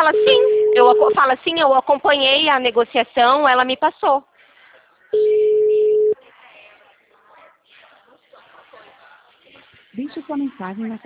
Fala sim, eu acompanhei a negociação, ela me passou. Deixe sua mensagem na